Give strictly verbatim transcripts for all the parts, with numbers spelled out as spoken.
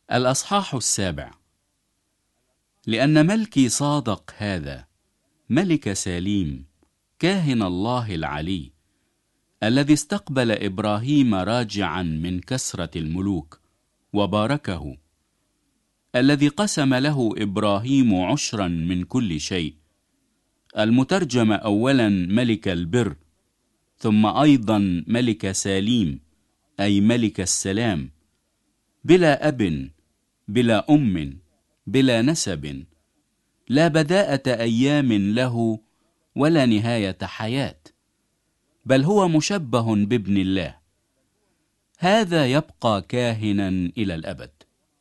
الأصحاح السابع. لأن ملكي صادق هذا ملك سليم كاهن الله العلي، الذي استقبل إبراهيم راجعا من كسرة الملوك وباركه، الذي قسم له إبراهيم عشرا من كل شيء، المترجم أولا ملك البر، ثم أيضا ملك سليم أي ملك السلام، بلا أب بلا أم بلا نسب، لا بداءة أيام له ولا نهاية حياة، بل هو مشبه بابن الله، هذا يبقى كاهنا إلى الأبد.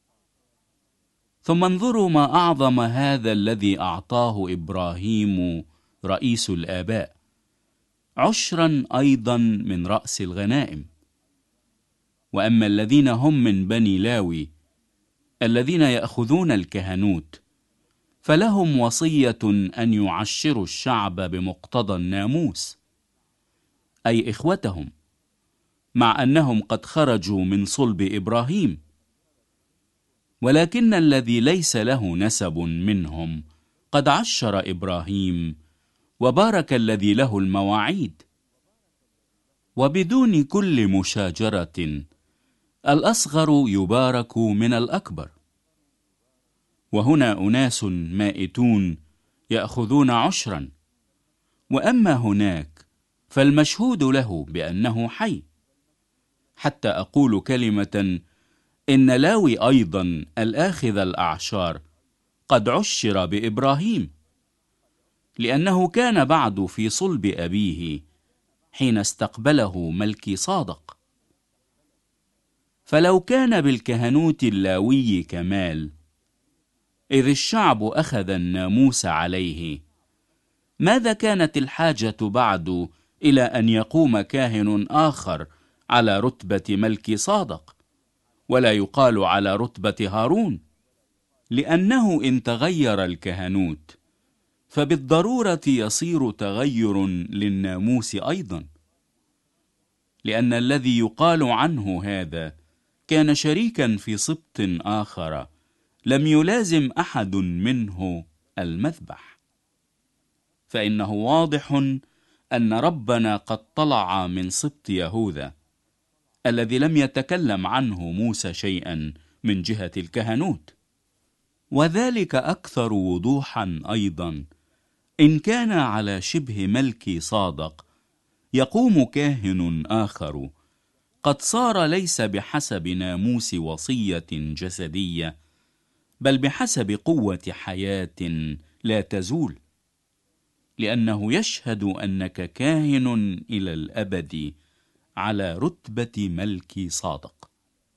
ثم انظروا ما أعظم هذا الذي أعطاه إبراهيم رئيس الآباء، عشرا أيضا من رأس الغنائم. وأما الذين هم من بني لاوي الذين يأخذون الكهنوت، فلهم وصية أن يعشروا الشعب بمقتضى الناموس، أي إخوتهم، مع أنهم قد خرجوا من صلب إبراهيم. ولكن الذي ليس له نسب منهم قد عشر إبراهيم وبارك الذي له المواعيد. وبدون كل مشاجرة الأصغر يبارك من الأكبر. وهنا أناس مائتون يأخذون عشرا، وأما هناك فالمشهود له بأنه حي، حتى أقول كلمة إن لاوي أيضا الآخذ الأعشار قد عشر بإبراهيم، لأنه كان بعد في صلب أبيه حين استقبله ملكي صادق. فلو كان بالكهنوت اللاوي كمال، إذ الشعب أخذ الناموس عليه، ماذا كانت الحاجة بعد إلى أن يقوم كاهن آخر على رتبة ملكي صادق، ولا يقال على رتبة هارون؟ لأنه إن تغير الكهنوت فبالضرورة يصير تغير للناموس أيضا، لأن الذي يقال عنه هذا كان شريكا في سبط آخر لم يلازم أحد منه المذبح. فإنه واضح أن ربنا قد طلع من سبط يهوذا، الذي لم يتكلم عنه موسى شيئا من جهة الكهنوت. وذلك أكثر وضوحا أيضا إن كان على شبه ملكي صادق يقوم كاهن آخر قد صار ليس بحسب ناموس وصية جسدية، بل بحسب قوة حياة لا تزول، لأنه يشهد أنك كاهن إلى الأبد على رتبة ملكي صادق.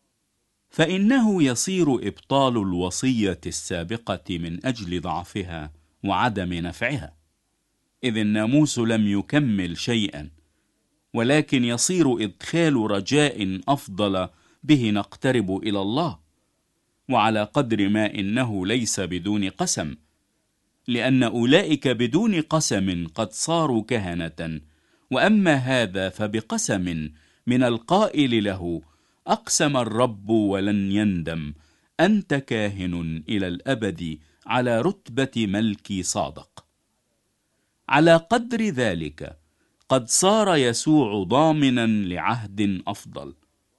فإنه يصير إبطال الوصية السابقة من أجل ضعفها وعدم نفعها، إذ الناموس لم يكمل شيئا، ولكن يصير إدخال رجاء أفضل به نقترب إلى الله، وعلى قدر ما إنه ليس بدون قسم، لأن أولئك بدون قسم قد صاروا كهنة، وأما هذا فبقسم من القائل له: أقسم الرب ولن يندم، أنت كاهن إلى الأبد على رتبة ملكي صادق. على قدر ذلك قد صار يسوع ضامنا لعهد أفضل،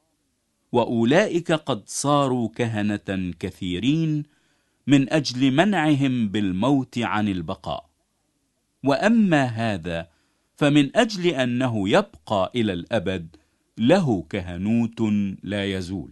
وأولئك قد صاروا كهنة كثيرين من أجل منعهم بالموت عن البقاء. وأما هذا فمن أجل أنه يبقى إلى الأبد له كهنوت لا يزول،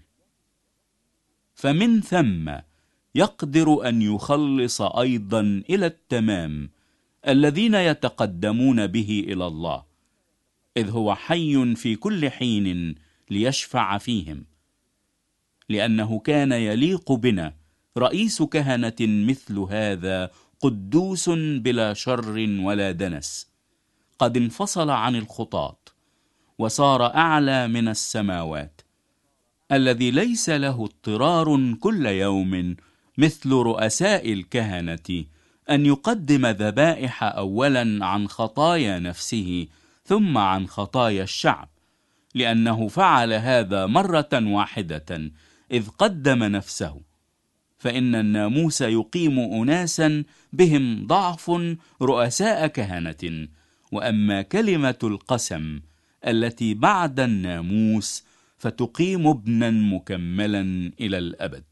فمن ثم يقدر أن يخلص أيضا إلى التمام الذين يتقدمون به إلى الله، إذ هو حي في كل حين ليشفع فيهم. لأنه كان يليق بنا رئيس كهنة مثل هذا، قدوس بلا شر ولا دنس، قد انفصل عن الخطاة وصار أعلى من السماوات، الذي ليس له اضطرار كل يوم مثل رؤساء الكهنة أن يقدم ذبائح أولا عن خطايا نفسه ثم عن خطايا الشعب، لأنه فعل هذا مرة واحدة إذ قدم نفسه فإن الناموس يقيم أناسا بهم ضعف رؤساء كهنة، وأما كلمة القسم التي بعد الناموس فتقيم ابنا مكملا إلى الأبد.